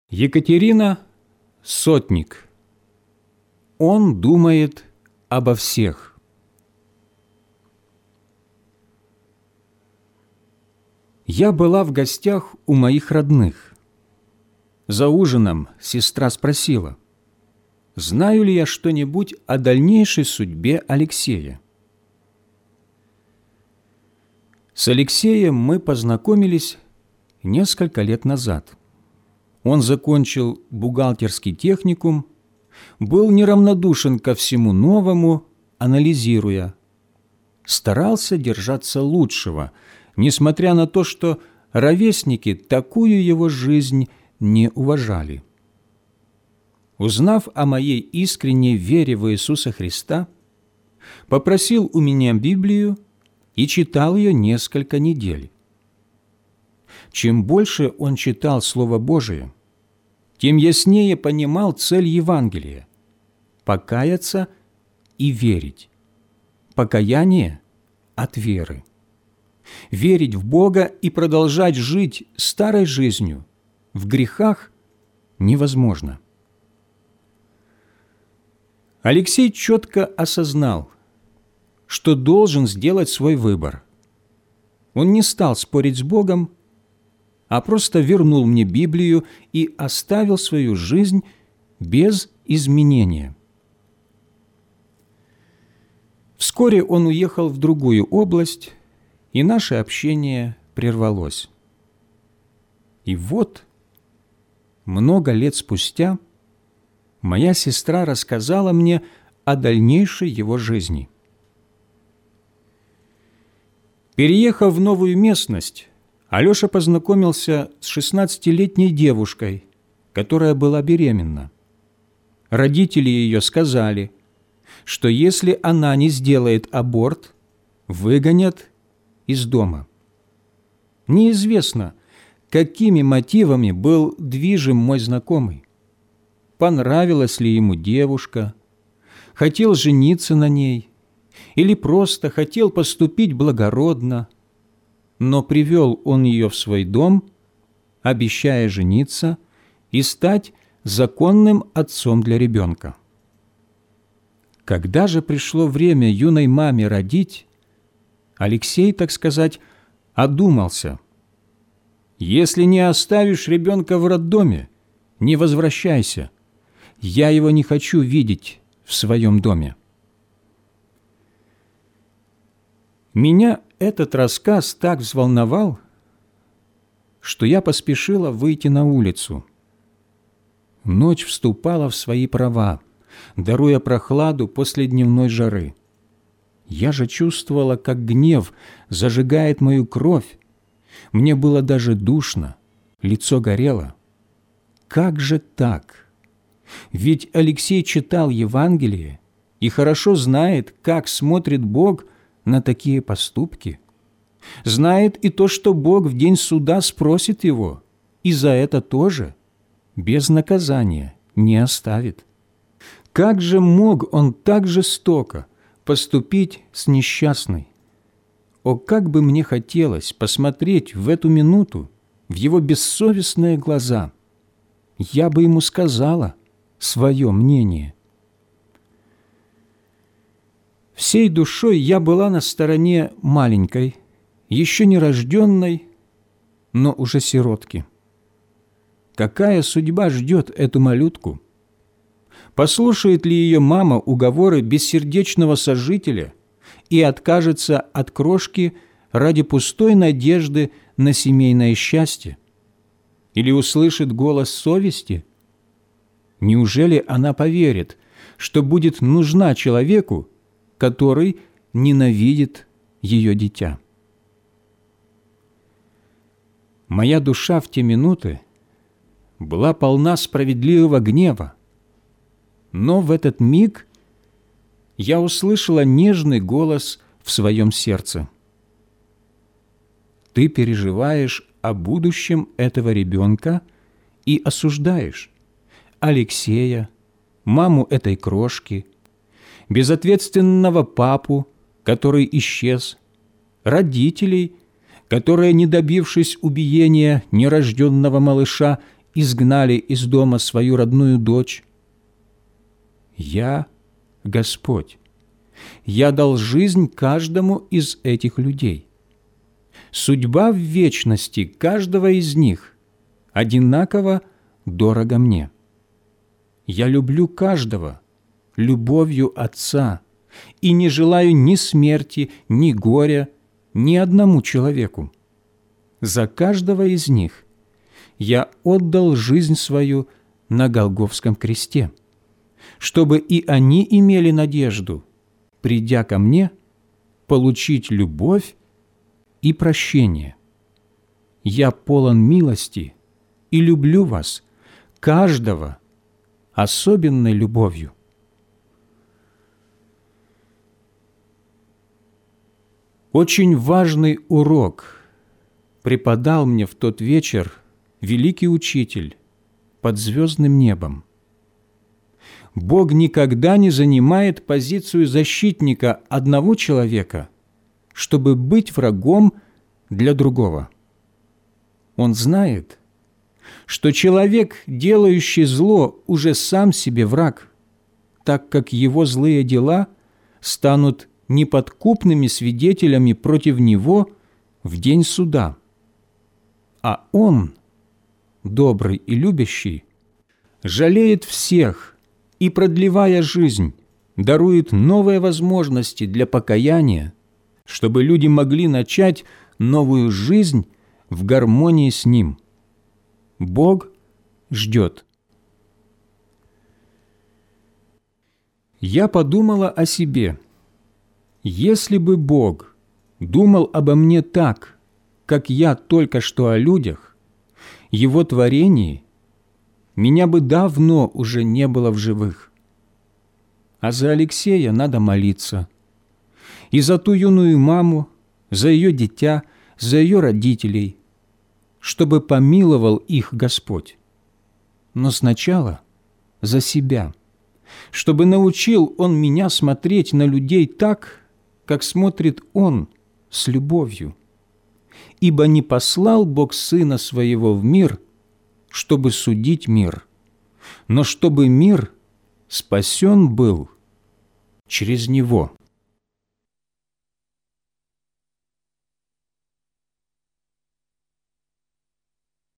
Екатерина Сотник. Он думает обо всех. Я была в гостях у моих родных. За ужином сестра спросила, знаю ли я что-нибудь о дальнейшей судьбе Алексея. С Алексеем мы познакомились несколько лет назад. Он закончил бухгалтерский техникум, был неравнодушен ко всему новому, анализируя. Старался держаться лучшего, несмотря на то, что ровесники такую его жизнь не уважали. Узнав о моей искренней вере в Иисуса Христа, попросил у меня Библию и читал ее несколько недель. Чем больше он читал Слово Божие, тем яснее понимал цель Евангелия – покаяться и верить. Покаяние от веры. Верить в Бога и продолжать жить старой жизнью в грехах невозможно. Алексей четко осознал, что должен сделать свой выбор. Он не стал спорить с Богом, а просто вернул мне Библию и оставил свою жизнь без изменения. Вскоре он уехал в другую область, и наше общение прервалось. И вот, много лет спустя, моя сестра рассказала мне о дальнейшей его жизни. Переехав в новую местность, Алеша познакомился с 16-летней девушкой, которая была беременна. Родители ее сказали, что если она не сделает аборт, выгонят из дома. Неизвестно, какими мотивами был движим мой знакомый. Понравилась ли ему девушка, хотел жениться на ней или просто хотел поступить благородно, но привел он ее в свой дом, обещая жениться и стать законным отцом для ребенка. Когда же пришло время юной маме родить, Алексей, так сказать, одумался. «Если не оставишь ребенка в роддоме, не возвращайся. Я его не хочу видеть в своем доме». Меня этот рассказ так взволновал, что я поспешила выйти на улицу. Ночь вступала в свои права, даруя прохладу после дневной жары. Я же чувствовала, как гнев зажигает мою кровь. Мне было даже душно, лицо горело. Как же так? Ведь Алексей читал Евангелие и хорошо знает, как смотрит Бог на такие поступки. Знает и то, что Бог в день суда спросит его, и за это тоже без наказания не оставит. Как же мог он так жестоко поступить с несчастной? О, как бы мне хотелось посмотреть в эту минуту в его бессовестные глаза! Я бы ему сказала свое мнение. Всей душой я была на стороне маленькой, еще не рожденной, но уже сиротки. Какая судьба ждет эту малютку? Послушает ли ее мама уговоры бессердечного сожителя и откажется от крошки ради пустой надежды на семейное счастье? Или услышит голос совести? Неужели она поверит, что будет нужна человеку, который ненавидит ее дитя? Моя душа в те минуты была полна справедливого гнева, но в этот миг я услышала нежный голос в своем сердце. Ты переживаешь о будущем этого ребенка и осуждаешь Алексея, маму этой крошки, безответственного папу, который исчез, родителей, которые, не добившись убиения нерожденного малыша, изгнали из дома свою родную дочь? Я Господь. Я дал жизнь каждому из этих людей. Судьба в вечности каждого из них одинаково дорого мне. Я люблю каждого любовью Отца и не желаю ни смерти, ни горя ни одному человеку. За каждого из них я отдал жизнь свою на Голгофском кресте, чтобы и они имели надежду, придя ко мне, получить любовь и прощение. Я полон милости и люблю вас, каждого, особенной любовью. Очень важный урок преподал мне в тот вечер великий учитель под звездным небом. Бог никогда не занимает позицию защитника одного человека, чтобы быть врагом для другого. Он знает, что человек, делающий зло, уже сам себе враг, так как его злые дела станут неподкупными свидетелями против него в день суда. А он, добрый и любящий, жалеет всех и, продлевая жизнь, дарует новые возможности для покаяния, чтобы люди могли начать новую жизнь в гармонии с Ним. Бог ждет. Я подумала о себе. Если бы Бог думал обо мне так, как я только что о людях, Его творении, меня бы давно уже не было в живых. А за Алексея надо молиться. И за ту юную маму, за ее дитя, за ее родителей, чтобы помиловал их Господь. Но сначала за себя, чтобы научил Он меня смотреть на людей так, как смотрит Он с любовью. Ибо не послал Бог Сына Своего в мир, чтобы судить мир, но чтобы мир спасен был через Него».